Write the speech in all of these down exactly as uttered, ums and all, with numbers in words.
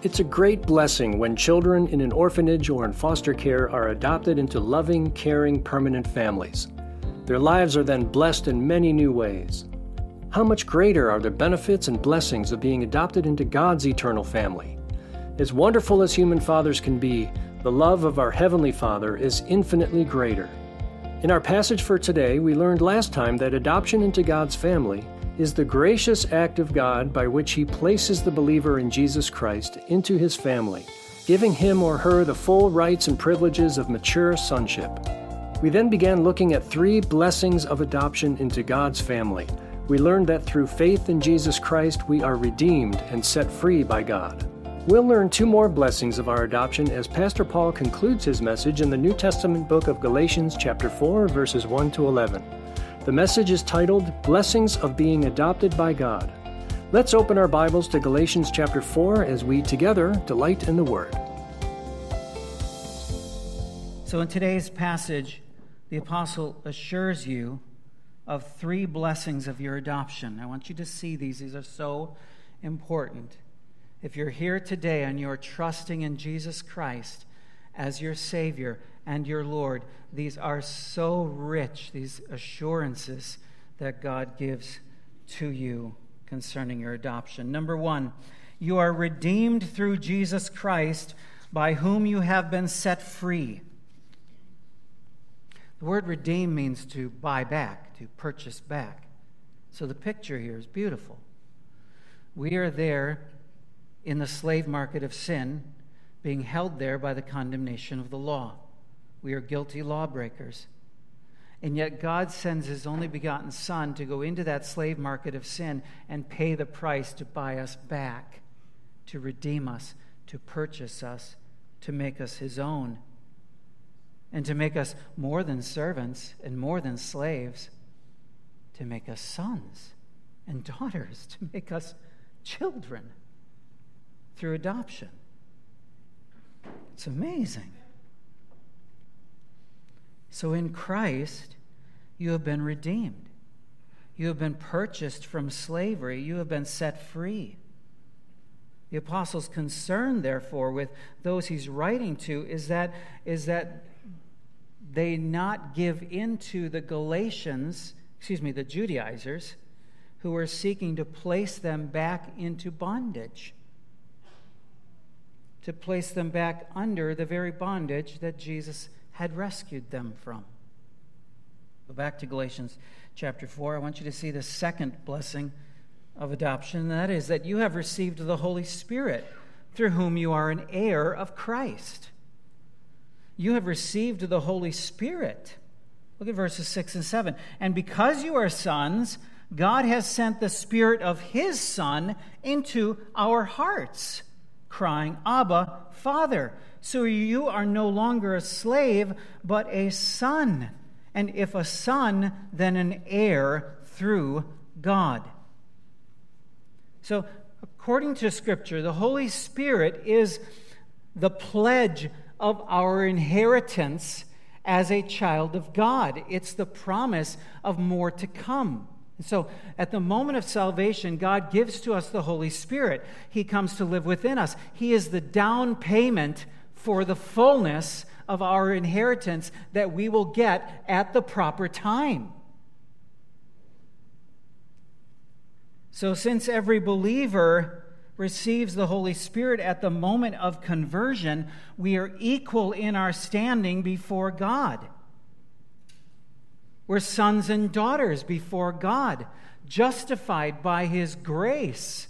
It's a great blessing when children in an orphanage or in foster care are adopted into loving, caring, permanent families. Their lives are then blessed in many new ways. How much greater are the benefits and blessings of being adopted into God's eternal family? As wonderful as human fathers can be, the love of our Heavenly Father is infinitely greater. In our passage for today, we learned last time that adoption into God's family is the gracious act of God by which He places the believer in Jesus Christ into His family, giving him or her the full rights and privileges of mature sonship. We then began looking at three blessings of adoption into God's family. We learned that through faith in Jesus Christ, we are redeemed and set free by God. We'll learn two more blessings of our adoption as Pastor Paul concludes his message in the New Testament book of Galatians chapter four, verses one to eleven. The message is titled, Blessings of Being Adopted by God. Let's open our Bibles to Galatians chapter four as we together delight in the Word. So in today's passage, the apostle assures you of three blessings of your adoption. I want you to see these. These are so important. If you're here today and you're trusting in Jesus Christ as your Savior and your Lord, these are so rich, these assurances that God gives to you concerning your adoption. Number one, you are redeemed through Jesus Christ, by whom you have been set free. The word redeem means to buy back, to purchase back. So the picture here is beautiful. We are there in the slave market of sin, being held there by the condemnation of the law. We are guilty lawbreakers. And yet God sends His only begotten Son to go into that slave market of sin and pay the price to buy us back, to redeem us, to purchase us, to make us His own, and to make us more than servants and more than slaves, to make us sons and daughters, to make us children through adoption. It's amazing. So in Christ, you have been redeemed. You have been purchased from slavery. You have been set free. The apostle's concern, therefore, with those he's writing to is that, is that they not give in to the Galatians, excuse me, the Judaizers, who were seeking to place them back into bondage, to place them back under the very bondage that Jesus had rescued them from. Go back to Galatians chapter four. I want you to see the second blessing of adoption, and that is that you have received the Holy Spirit, through whom you are an heir of Christ. You have received the Holy Spirit. Look at verses six and seven. And because you are sons, God has sent the Spirit of His Son into our hearts, crying, Abba, Father. So you are no longer a slave, but a son. And if a son, then an heir through God. So, according to Scripture, the Holy Spirit is the pledge of our inheritance as a child of God. It's the promise of more to come. So at the moment of salvation, God gives to us the Holy Spirit. He comes to live within us. He is the down payment for the fullness of our inheritance that we will get at the proper time. So since every believer receives the Holy Spirit at the moment of conversion, we are equal in our standing before God. We're sons and daughters before God, justified by His grace.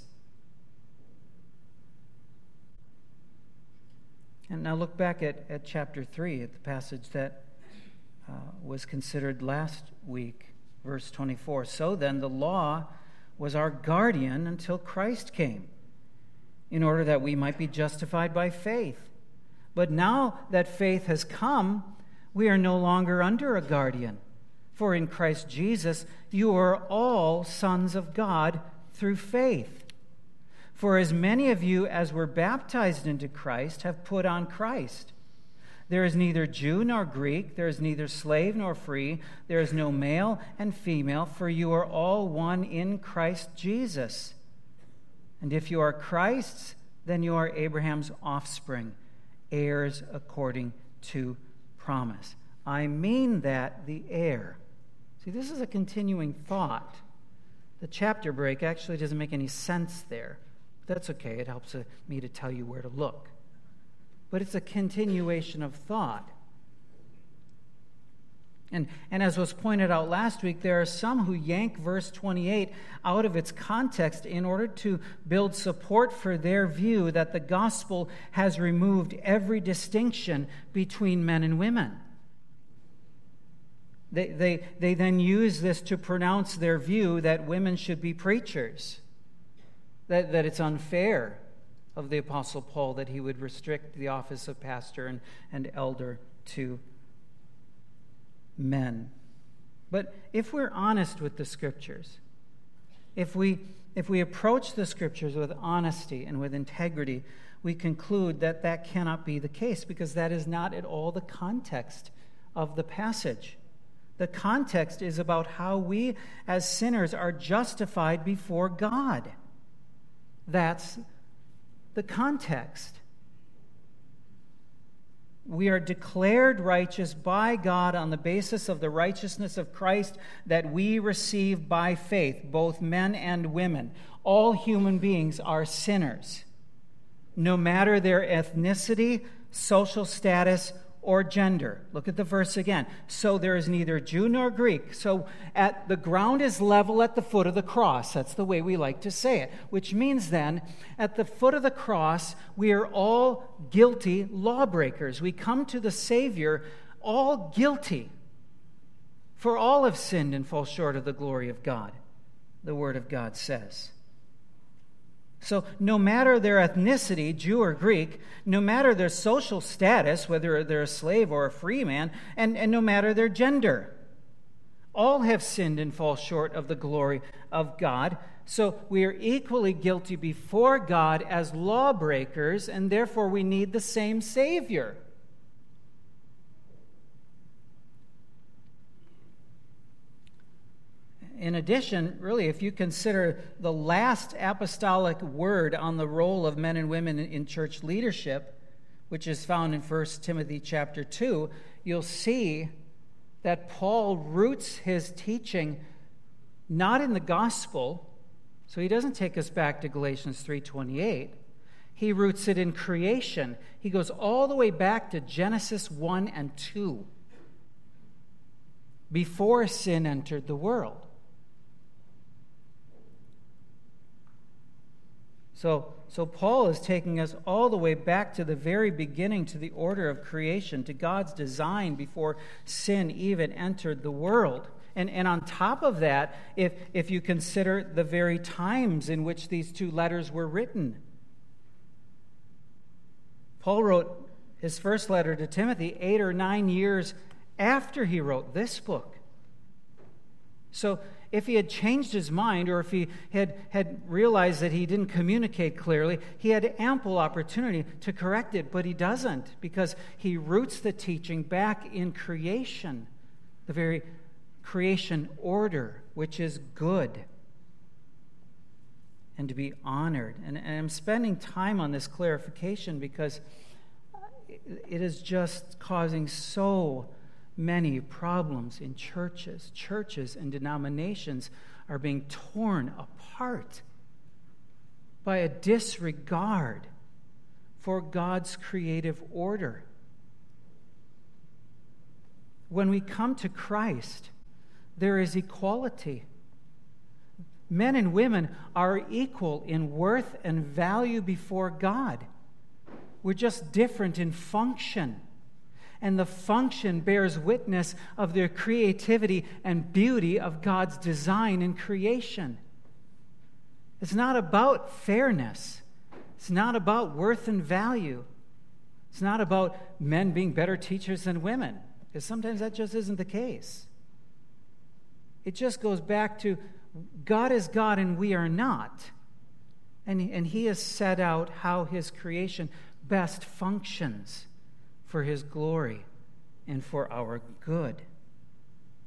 And now look back at, at chapter three, at the passage that uh, was considered last week, verse twenty-four. So then the law was our guardian until Christ came, in order that we might be justified by faith. But now that faith has come, we are no longer under a guardian. For in Christ Jesus, you are all sons of God through faith. For as many of you as were baptized into Christ have put on Christ. There is neither Jew nor Greek, there is neither slave nor free, there is no male and female, for you are all one in Christ Jesus. And if you are Christ's, then you are Abraham's offspring, heirs according to promise. I mean that the heir. See, this is a continuing thought. The chapter break actually doesn't make any sense there. But that's okay. It helps me to tell you where to look. But it's a continuation of thought. And, and as was pointed out last week, there are some who yank verse twenty-eight out of its context in order to build support for their view that the gospel has removed every distinction between men and women. They, they, they then use this to pronounce their view that women should be preachers, that, that it's unfair of the Apostle Paul that he would restrict the office of pastor and, and elder to men. But if we're honest with the Scriptures, if we if we approach the Scriptures with honesty and with integrity, we conclude that that cannot be the case, because that is not at all the context of the passage. The context is about how we as sinners are justified before God. That's the context. We are declared righteous by God on the basis of the righteousness of Christ that we receive by faith, both men and women. All human beings are sinners, no matter their ethnicity, social status, or gender. Look at the verse again. So there is neither Jew nor Greek. So at the ground is level at the foot of the cross. That's the way we like to say it. Which means then, at the foot of the cross, we are all guilty lawbreakers. We come to the Savior all guilty. For all have sinned and fall short of the glory of God, the Word of God says. So no matter their ethnicity, Jew or Greek, no matter their social status, whether they're a slave or a free man, and, and no matter their gender, all have sinned and fall short of the glory of God. So we are equally guilty before God as lawbreakers, and therefore we need the same Savior. In addition, really, if you consider the last apostolic word on the role of men and women in church leadership, which is found in First Timothy chapter two, you'll see that Paul roots his teaching not in the gospel, so he doesn't take us back to Galatians three twenty-eight. He roots it in creation. He goes all the way back to Genesis one and two, before sin entered the world. So, so Paul is taking us all the way back to the very beginning, to the order of creation, to God's design before sin even entered the world. And, and on top of that, if, if you consider the very times in which these two letters were written. Paul wrote his first letter to Timothy eight or nine years after he wrote this book. So if he had changed his mind, or if he had, had realized that he didn't communicate clearly, he had ample opportunity to correct it, but he doesn't, because he roots the teaching back in creation, the very creation order, which is good and to be honored. And, and I'm spending time on this clarification because it is just causing so many problems in churches. Churches and denominations are being torn apart by a disregard for God's creative order. When we come to Christ, there is equality. Men and women are equal in worth and value before God. We're just different in function. And the function bears witness of the creativity and beauty of God's design and creation. It's not about fairness. It's not about worth and value. It's not about men being better teachers than women, because sometimes that just isn't the case. It just goes back to God is God and we are not. And, and He has set out how His creation best functions for His glory and for our good.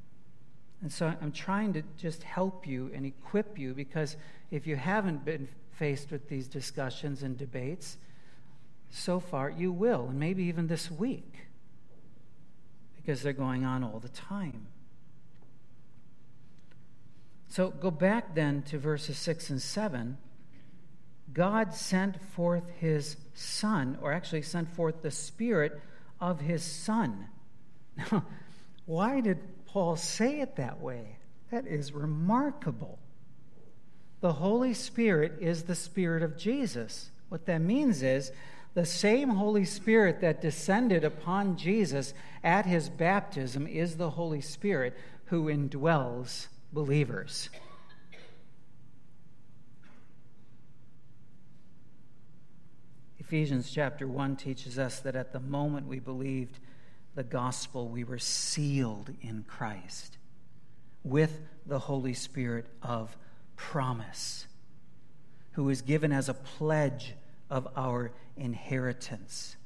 And so I'm trying to just help you and equip you, because if you haven't been faced with these discussions and debates. So far, you will, and maybe even this week, because they're going on all the time. So go back then to verses six and seven. God sent forth his Son, or actually sent forth the Spirit of his Son. Now, why did Paul say it that way? That is remarkable. The Holy Spirit is the Spirit of Jesus. What that means is the same Holy Spirit that descended upon Jesus at his baptism is the Holy Spirit who indwells believers. Ephesians chapter one teaches us that at the moment we believed the gospel, we were sealed in Christ with the Holy Spirit of promise, who is given as a pledge of our inheritance.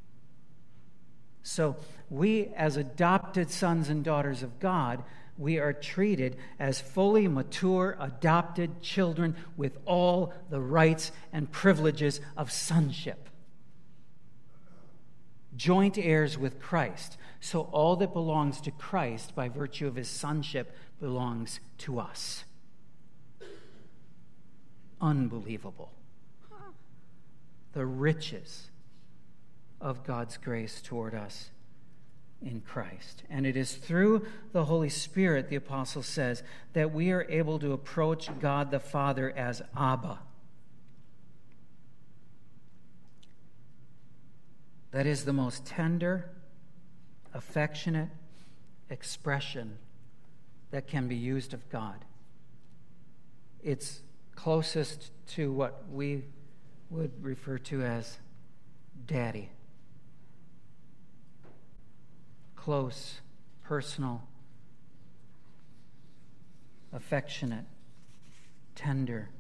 So we, as adopted sons and daughters of God, we are treated as fully mature, adopted children with all the rights and privileges of sonship. Joint heirs with Christ. So all that belongs to Christ by virtue of his sonship belongs to us. Unbelievable. The riches of God's grace toward us in Christ. And it is through the Holy Spirit, the apostle says, that we are able to approach God the Father as Abba. That is the most tender, affectionate expression that can be used of God. It's closest to what we would refer to as daddy. Close, personal, affectionate, tender.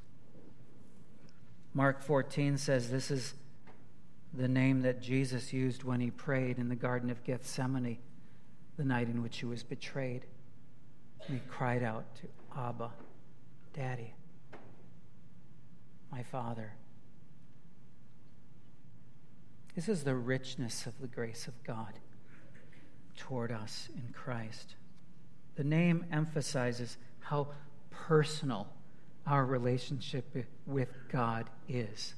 Mark fourteen says this is the name that Jesus used when he prayed in the Garden of Gethsemane the night in which he was betrayed. And he cried out to Abba, Daddy, my Father. This is the richness of the grace of God toward us in Christ. The name emphasizes how personal our relationship with God is.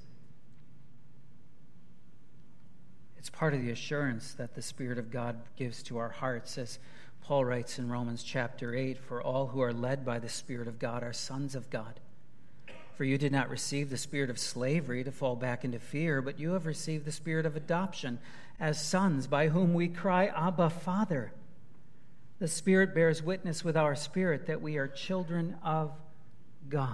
It's part of the assurance that the Spirit of God gives to our hearts, as Paul writes in Romans chapter eight, for all who are led by the Spirit of God are sons of God. For you did not receive the spirit of slavery to fall back into fear, but you have received the spirit of adoption as sons, by whom we cry, Abba, Father. The Spirit bears witness with our spirit that we are children of God.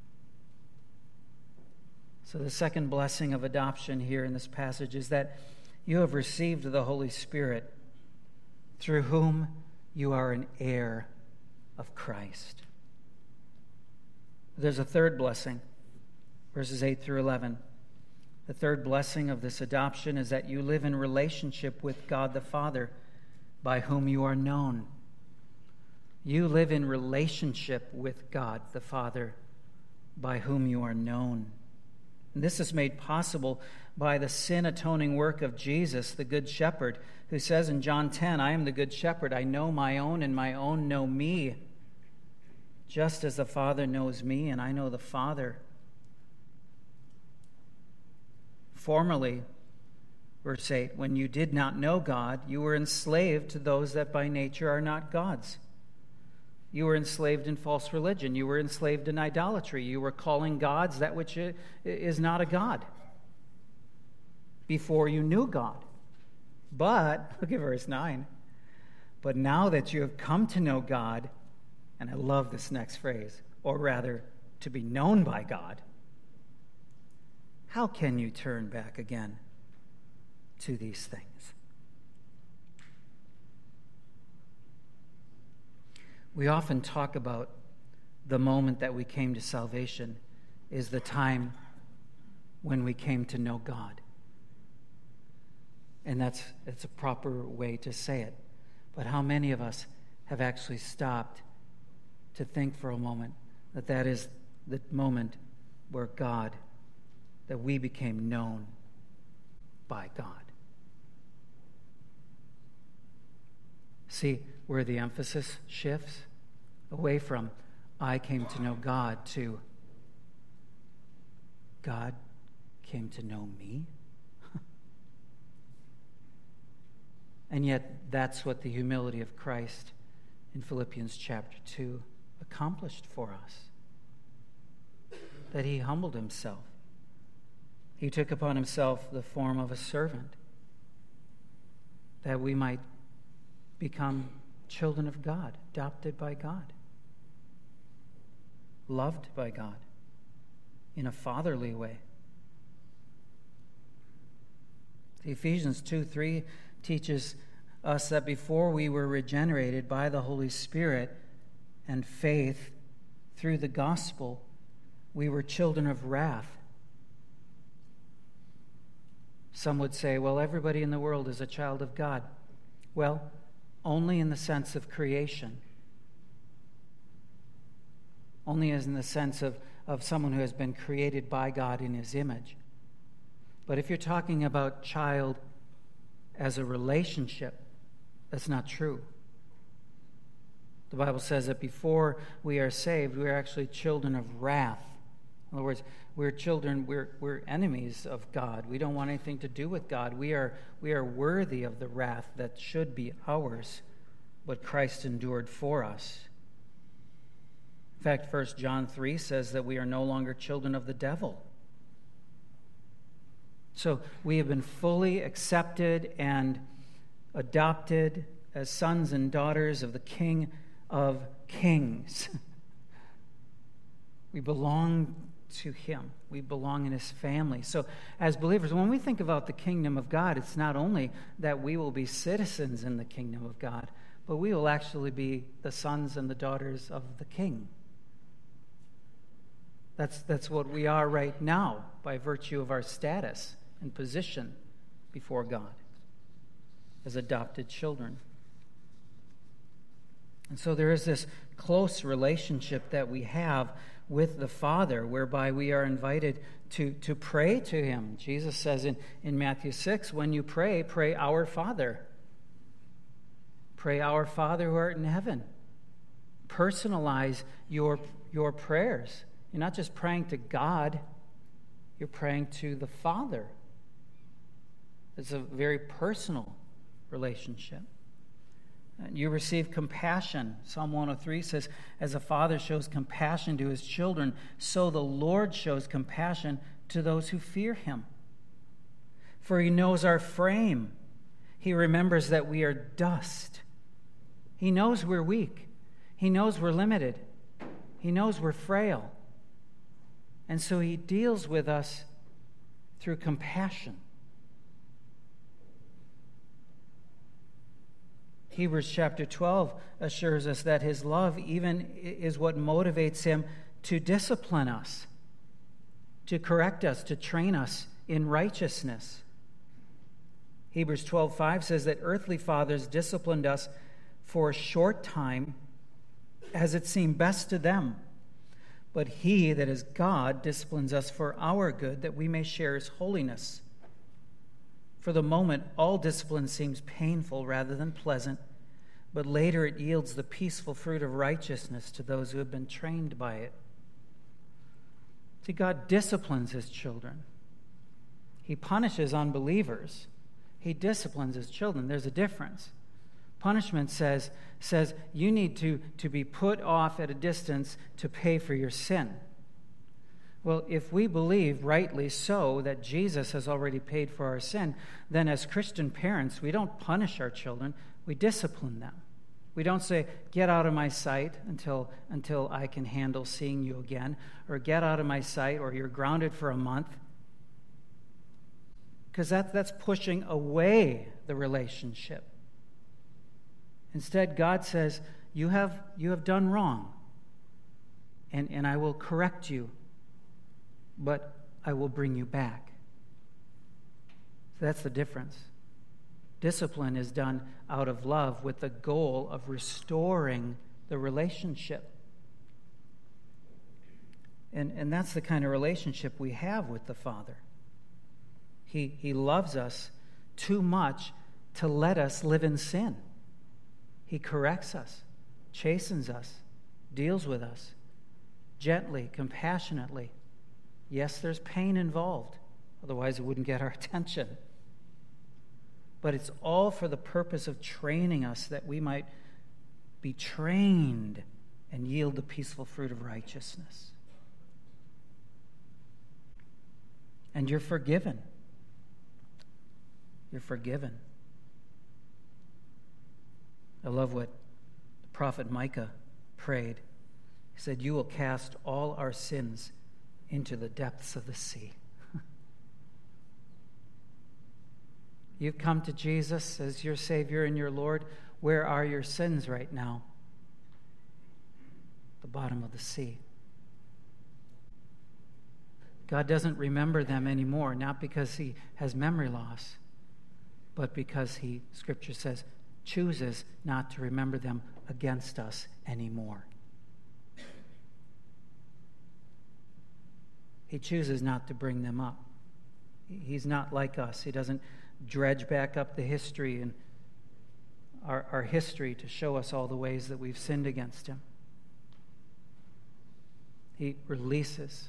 So the second blessing of adoption here in this passage is that you have received the Holy Spirit, through whom you are an heir of Christ. There's a third blessing, verses eight through eleven. The third blessing of this adoption is that you live in relationship with God the Father, by whom you are known. You live in relationship with God the Father, by whom you are known. And this is made possible by the sin-atoning work of Jesus, the Good Shepherd, who says in John ten, I am the Good Shepherd. I know my own, and my own know me, just as the Father knows me, and I know the Father. Formerly, verse eight, when you did not know God, you were enslaved to those that by nature are not gods. You were enslaved in false religion. You were enslaved in idolatry. You were calling gods that which is not a God before you knew God. But, look at verse nine, but now that you have come to know God, and I love this next phrase, or rather, to be known by God, how can you turn back again to these things? We often talk about the moment that we came to salvation is the time when we came to know God. And that's, that's a proper way to say it. But how many of us have actually stopped to think for a moment that that is the moment where God, that we became known by God. See where the emphasis shifts? Away from, I came to know God, to, God came to know me? And yet, that's what the humility of Christ in Philippians chapter two accomplished for us. That he humbled himself. He took upon himself the form of a servant, that we might become children of God, adopted by God, loved by God in a fatherly way. The Ephesians two three teaches us that before we were regenerated by the Holy Spirit and faith through the gospel, we were children of wrath. Some would say, well, everybody in the world is a child of God. Well, only in the sense of creation. Only as in the sense of, of someone who has been created by God in his image. But if you're talking about child as a relationship, that's not true. The Bible says that before we are saved, we are actually children of wrath. In other words, we're children, we're, we're enemies of God. We don't want anything to do with God. We are, we are worthy of the wrath that should be ours, what Christ endured for us. In fact, First John three says that we are no longer children of the devil. So we have been fully accepted and adopted as sons and daughters of the King of Kings. We belong to him. We belong in his family. So as believers, when we think about the kingdom of God, it's not only that we will be citizens in the kingdom of God, but we will actually be the sons and the daughters of the King. That's, that's what we are right now by virtue of our status and position before God as adopted children. And so there is this close relationship that we have with the Father, whereby we are invited to, to pray to him. Jesus says in, in Matthew six, when you pray, pray our Father. Pray our Father who art in heaven. Personalize your, your prayers. You're not just praying to God, you're praying to the Father. It's a very personal relationship. You receive compassion. Psalm one oh three says, as a father shows compassion to his children, so the Lord shows compassion to those who fear him. For he knows our frame. He remembers that we are dust. He knows we're weak. He knows we're limited. He knows we're frail. And so he deals with us through compassion. Hebrews chapter twelve assures us that his love even is what motivates him to discipline us, to correct us, to train us in righteousness. Hebrews twelve five says that earthly fathers disciplined us for a short time as it seemed best to them. But he, that is God, disciplines us for our good, that we may share his holiness. For the moment, all discipline seems painful rather than pleasant, but later it yields the peaceful fruit of righteousness to those who have been trained by it. See, God disciplines his children. He punishes unbelievers. He disciplines his children. There's a difference. Punishment says, says you need to, to be put off at a distance to pay for your sin. Well, if we believe, rightly so, that Jesus has already paid for our sin, then as Christian parents, we don't punish our children, we discipline them. We don't say, get out of my sight until, until I can handle seeing you again, or get out of my sight, or you're grounded for a month. Because that, that's pushing away the relationship. Instead, God says, you have, you have done wrong, and, and I will correct you, but I will bring you back. So that's the difference. Discipline is done out of love with the goal of restoring the relationship. And, and that's the kind of relationship we have with the Father. He, he loves us too much to let us live in sin. He corrects us, chastens us, deals with us gently, compassionately. Yes, there's pain involved. Otherwise, it wouldn't get our attention. But it's all for the purpose of training us that we might be trained and yield the peaceful fruit of righteousness. And you're forgiven. You're forgiven. I love what the prophet Micah prayed. He said, "You will cast all our sins into the depths of the sea." You've come to Jesus as your Savior and your Lord. Where are your sins right now? The bottom of the sea. God doesn't remember them anymore, not because he has memory loss, but because he, Scripture says, chooses not to remember them against us anymore. He chooses not to bring them up. He's not like us. He doesn't dredge back up the history and our, our history to show us all the ways that we've sinned against him. He releases.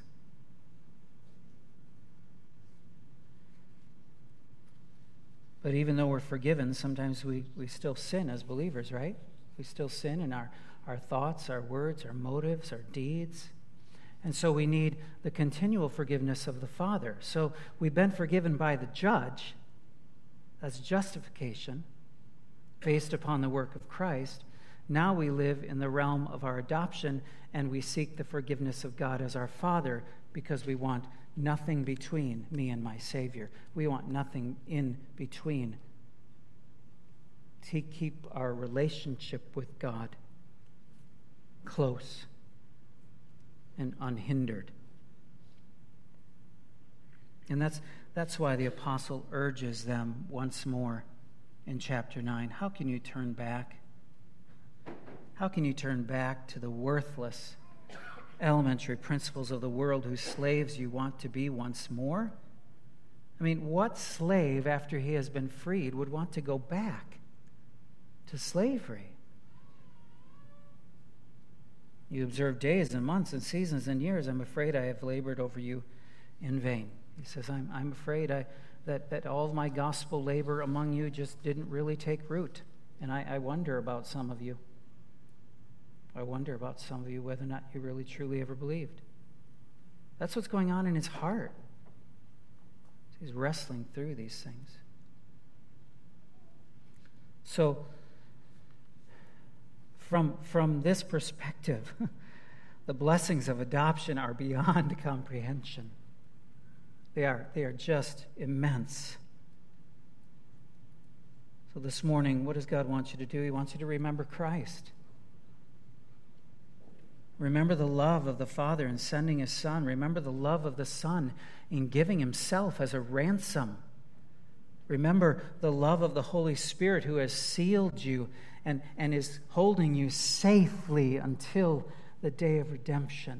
But even though we're forgiven, sometimes we, we still sin as believers, right? We still sin in our, our thoughts, our words, our motives, our deeds. And so we need the continual forgiveness of the Father. So we've been forgiven by the judge. That's justification based upon the work of Christ. Now we live in the realm of our adoption, and we seek the forgiveness of God as our Father because we want nothing between me and my Savior. We want nothing in between to keep our relationship with God close and unhindered. And that's that's why the apostle urges them once more in chapter nine. How can you turn back? How can you turn back to the worthless elementary principles of the world whose slaves you want to be once more? I mean, what slave, after he has been freed, would want to go back to slavery? You observe days and months and seasons and years. I'm afraid I have labored over you in vain. He says, I'm, I'm afraid I, that, that all of my gospel labor among you just didn't really take root. And I, I wonder about some of you. I wonder about some of you whether or not you really truly ever believed. That's what's going on in his heart. He's wrestling through these things. So, from, from this perspective, the blessings of adoption are beyond comprehension. They are, they are just immense. So this morning, what does God want you to do? He wants you to remember Christ. Remember the love of the Father in sending his Son. Remember the love of the Son in giving himself as a ransom. Remember the love of the Holy Spirit who has sealed you and, and is holding you safely until the day of redemption.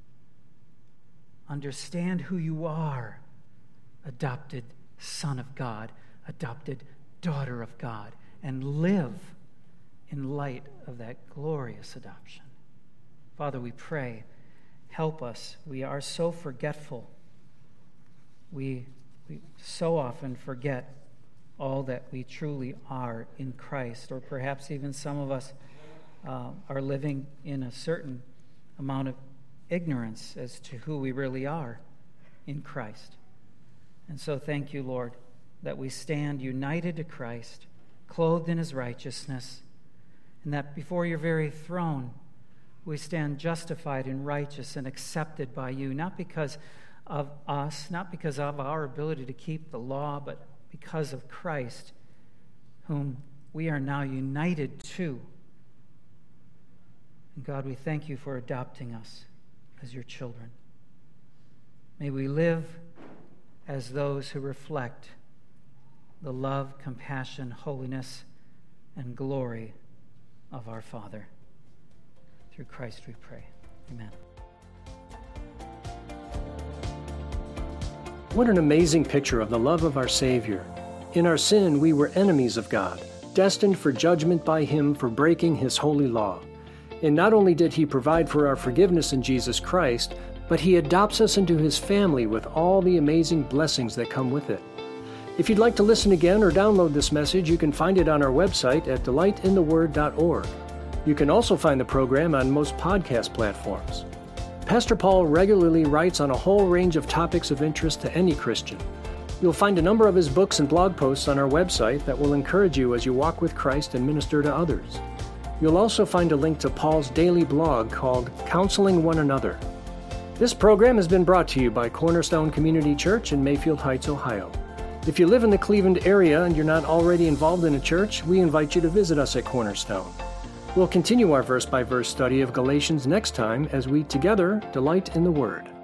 Understand who you are, adopted son of God, adopted daughter of God, and live in light of that glorious adoption. Father, we pray, help us. We are so forgetful. We, we so often forget all that we truly are in Christ, or perhaps even some of us uh, are living in a certain amount of ignorance as to who we really are in Christ. And so thank you, Lord, that we stand united to Christ, clothed in his righteousness, and that before your very throne we stand justified and righteous and accepted by you, not because of us, not because of our ability to keep the law, but because of Christ, whom we are now united to. And God, we thank you for adopting us as your children. May we live as those who reflect the love, compassion, holiness, and glory of our Father. Through Christ we pray. Amen. What an amazing picture of the love of our Savior. In our sin, we were enemies of God, destined for judgment by Him for breaking His holy law. And not only did He provide for our forgiveness in Jesus Christ, but He adopts us into His family with all the amazing blessings that come with it. If you'd like to listen again or download this message, you can find it on our website at delight in the word dot org. You can also find the program on most podcast platforms. Pastor Paul regularly writes on a whole range of topics of interest to any Christian. You'll find a number of his books and blog posts on our website that will encourage you as you walk with Christ and minister to others. You'll also find a link to Paul's daily blog called Counseling One Another. This program has been brought to you by Cornerstone Community Church in Mayfield Heights, Ohio. If you live in the Cleveland area and you're not already involved in a church, we invite you to visit us at Cornerstone. We'll continue our verse-by-verse study of Galatians next time as we together delight in the Word.